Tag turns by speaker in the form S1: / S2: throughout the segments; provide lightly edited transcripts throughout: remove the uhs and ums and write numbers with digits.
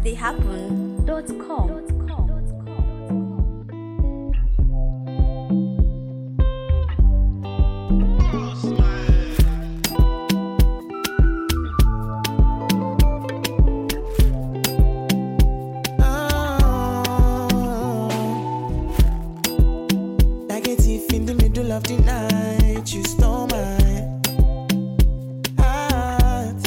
S1: astheyhappen.com.
S2: In the middle of the night, you stole my heart.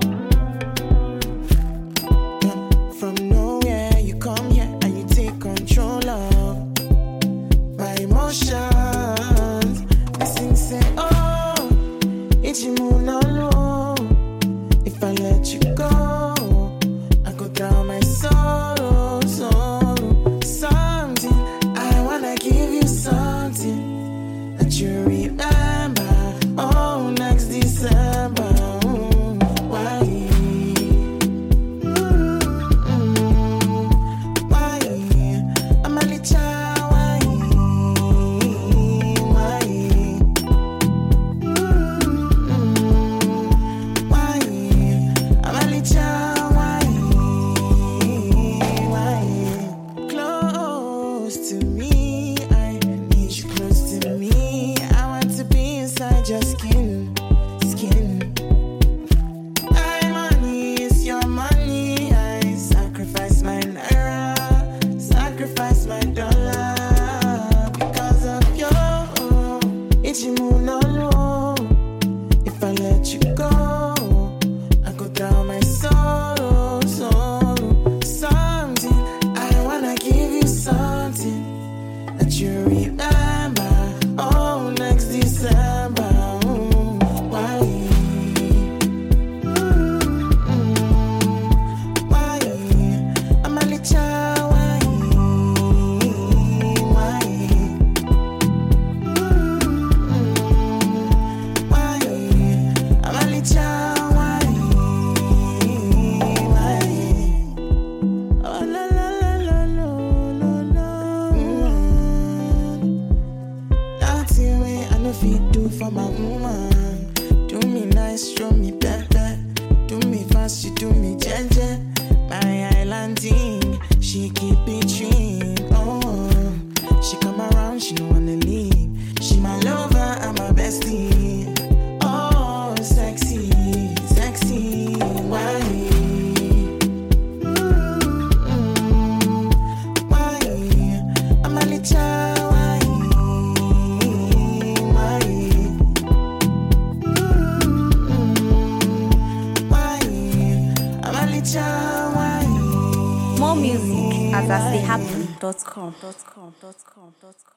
S2: From nowhere, you come here and you take control of my emotions. Listen, say, oh, it's you moon alone. If I let you go, I go drown my sorrow, something. I wanna give you something you remember, oh, next December. Why? Why? I'm a little why? Why? Why? I'm a little why? Close to me, I need you close to me. Inside your skin. My money is your money. I sacrifice my naira, sacrifice my dollar because of you. It's you moon alone. If I let you go, I go drown my sorrow, something. I wanna give you something that you remember. Oh, next December. Why? Why? I'm a little why? Why? Why? I'm a little why? Oh, la la la la la la la. Nothing way I know fit do for my woman. Do me nice, show me better. Do me fast, you do me gentle. My island thing, she keep it dream. Oh, she come around, she don't wanna leave. She my lover, I'm my bestie. Oh, sexy, sexy, why? Why? I'm a little why?
S1: More music at astheyhappen.com.